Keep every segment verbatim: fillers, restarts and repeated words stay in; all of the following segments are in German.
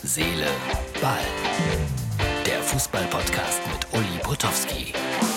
Seele, Ball. Der Fußball-Podcast mit Uli Potowski.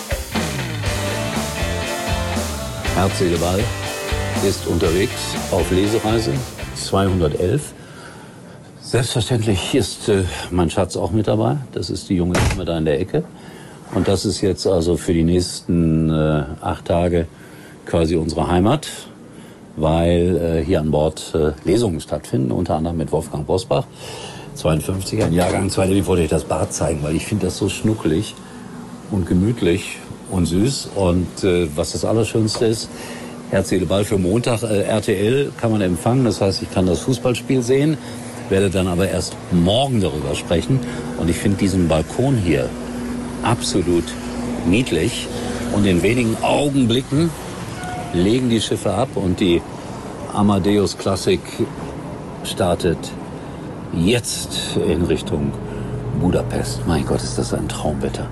Herz, Seele, Ball ist unterwegs auf Lesereise zweihundertelf. Selbstverständlich ist äh, mein Schatz auch mit dabei. Das ist die junge Dame da in der Ecke. Und das ist jetzt also für die nächsten äh, acht Tage quasi unsere Heimat, weil äh, hier an Bord äh, Lesungen stattfinden, unter anderem mit Wolfgang Bosbach, zweiundfünfzig, ein Jahrgang zweiter. Ich wollte euch das Bad zeigen, weil ich finde das so schnuckelig und gemütlich und süß. Und äh, was das Allerschönste ist, Herz, Seele, Ball für Montag, äh, R T L kann man empfangen. Das heißt, ich kann das Fußballspiel sehen, werde dann aber erst morgen darüber sprechen. Und ich finde diesen Balkon hier absolut niedlich. Und in wenigen Augenblicken legen die Schiffe ab und die Amadeus Classic startet jetzt in Richtung Budapest. Mein Gott, ist das ein Traumwetter.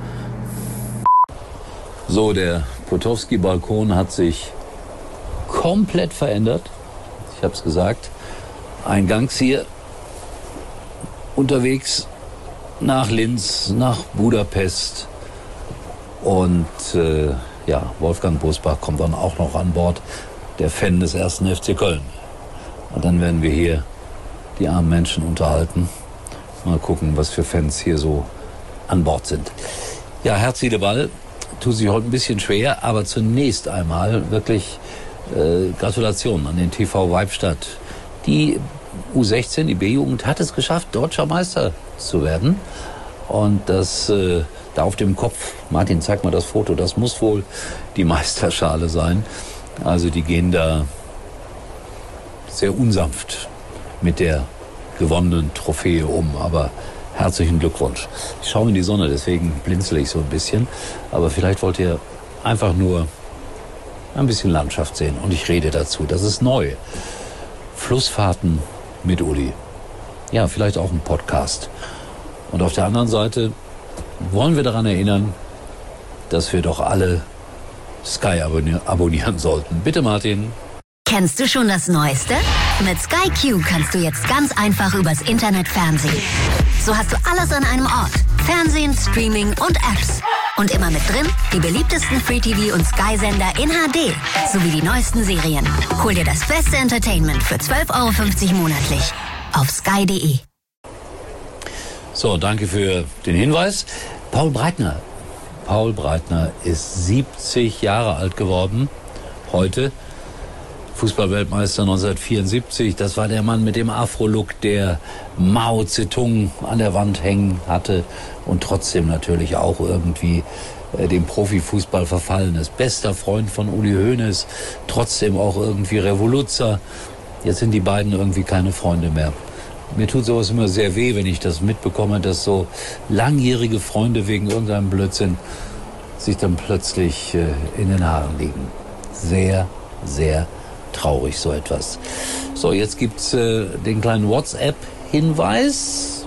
So, der Potowski-Balkon hat sich komplett verändert. Ich habe es gesagt. Eingangs hier unterwegs nach Linz, nach Budapest. Und äh, ja, Wolfgang Bosbach kommt dann auch noch an Bord, der Fan des ersten F C Köln. Und dann werden wir hier die armen Menschen unterhalten. Mal gucken, was für Fans hier so an Bord sind. Ja, Herz, Seele, Ball tut sich heute ein bisschen schwer, aber zunächst einmal wirklich äh, Gratulation an den T V Weibstadt. Die U sechzehn, die B-Jugend, hat es geschafft, deutscher Meister zu werden. Und das äh, da auf dem Kopf, Martin, zeig mal das Foto, das muss wohl die Meisterschale sein. Also die gehen da sehr unsanft mit der gewonnenen Trophäe um, aber herzlichen Glückwunsch. Ich schaue in die Sonne, deswegen blinzle ich so ein bisschen, aber vielleicht wollt ihr einfach nur ein bisschen Landschaft sehen und ich rede dazu. Das ist neu. Flussfahrten mit Uli. Ja, vielleicht auch ein Podcast. Und auf der anderen Seite wollen wir daran erinnern, dass wir doch alle Sky abonnieren, abonnieren sollten. Bitte, Martin. Kennst du schon das Neueste? Mit Sky Q kannst du jetzt ganz einfach übers Internet fernsehen. So hast du alles an einem Ort. Fernsehen, Streaming und Apps. Und immer mit drin die beliebtesten Free-T V- und Sky-Sender in H D. Sowie die neuesten Serien. Hol dir das beste Entertainment für zwölf Euro fünfzig monatlich. Auf sky punkt de. So, danke für den Hinweis. Paul Breitner. Paul Breitner ist siebzig Jahre alt geworden. Heute. Fußballweltmeister neunzehnhundertvierundsiebzig. Das war der Mann mit dem Afro-Look, der Mao Zedong an der Wand hängen hatte und trotzdem natürlich auch irgendwie äh, dem Profifußball verfallen ist. Bester Freund von Uli Hoeneß, trotzdem auch irgendwie Revoluzer. Jetzt sind die beiden irgendwie keine Freunde mehr. Mir tut sowas immer sehr weh, wenn ich das mitbekomme, dass so langjährige Freunde wegen irgendeinem Blödsinn sich dann plötzlich äh, in den Haaren liegen. Sehr, sehr traurig, so etwas. So, jetzt gibt's äh, den kleinen WhatsApp-Hinweis.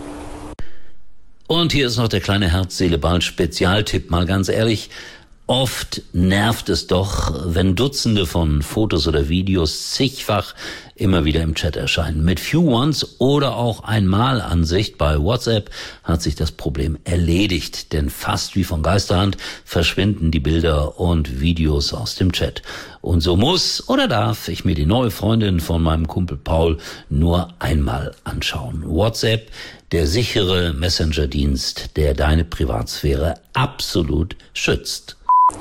Und hier ist noch der kleine Herz-Seele-Ball-Spezialtipp. Mal ganz ehrlich, oft nervt es doch, wenn Dutzende von Fotos oder Videos zigfach immer wieder im Chat erscheinen. Mit Few Ones oder auch Einmalansicht bei WhatsApp hat sich das Problem erledigt, denn fast wie von Geisterhand verschwinden die Bilder und Videos aus dem Chat. Und so muss oder darf ich mir die neue Freundin von meinem Kumpel Paul nur einmal anschauen. WhatsApp, der sichere Messenger-Dienst, der deine Privatsphäre absolut schützt.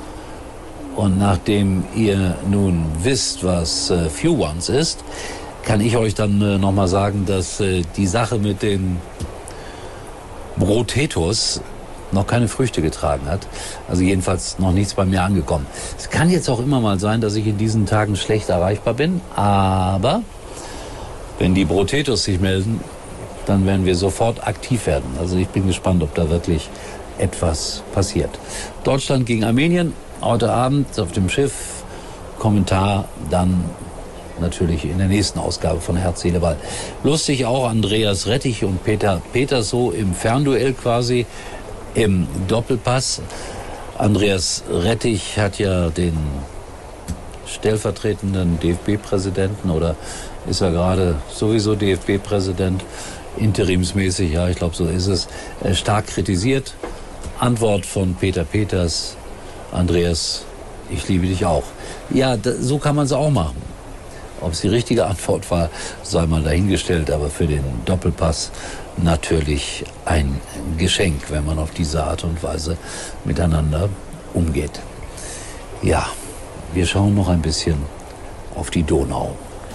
Und nachdem ihr nun wisst, was äh, Few Ones ist, kann ich euch dann äh, nochmal sagen, dass äh, die Sache mit den Brotetos noch keine Früchte getragen hat. Also jedenfalls noch nichts bei mir angekommen. Es kann jetzt auch immer mal sein, dass ich in diesen Tagen schlecht erreichbar bin, aber wenn die Brotetos sich melden, dann werden wir sofort aktiv werden. Also ich bin gespannt, ob da wirklich etwas passiert. Deutschland gegen Armenien. Heute Abend auf dem Schiff, Kommentar dann natürlich in der nächsten Ausgabe von Herz, Seele, Ball. Lustig auch Andreas Rettich und Peter Petersoh im Fernduell quasi, im Doppelpass. Andreas Rettich hat ja den stellvertretenden D F B-Präsidenten oder ist er gerade sowieso D F B-Präsident interimsmäßig, ja, ich glaube, so ist es, äh, stark kritisiert. Antwort von Peter Peters: Andreas, ich liebe dich auch. Ja, da, so kann man es auch machen. Ob es die richtige Antwort war, sei mal dahingestellt, aber für den Doppelpass natürlich ein Geschenk, wenn man auf diese Art und Weise miteinander umgeht. Ja, wir schauen noch ein bisschen auf die Donau.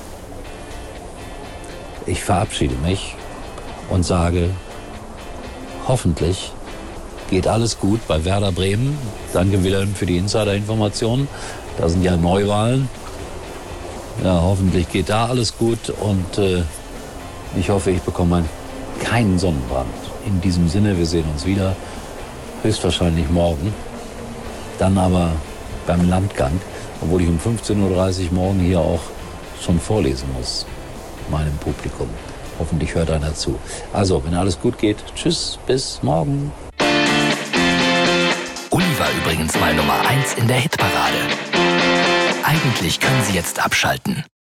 Ich verabschiede mich und sage, hoffentlich geht alles gut bei Werder Bremen. Danke Wilhelm für die Insider-Informationen. Da sind ja Neuwahlen. Ja, hoffentlich geht da alles gut und äh, ich hoffe, ich bekomme keinen Sonnenbrand. In diesem Sinne, wir sehen uns wieder, höchstwahrscheinlich morgen. Dann aber beim Landgang, obwohl ich um fünfzehn Uhr dreißig morgen hier auch schon vorlesen muss, meinem Publikum. Hoffentlich hört einer zu. Also, wenn alles gut geht, tschüss, bis morgen. Uli war übrigens mal Nummer eins in der Hitparade. Eigentlich können Sie jetzt abschalten.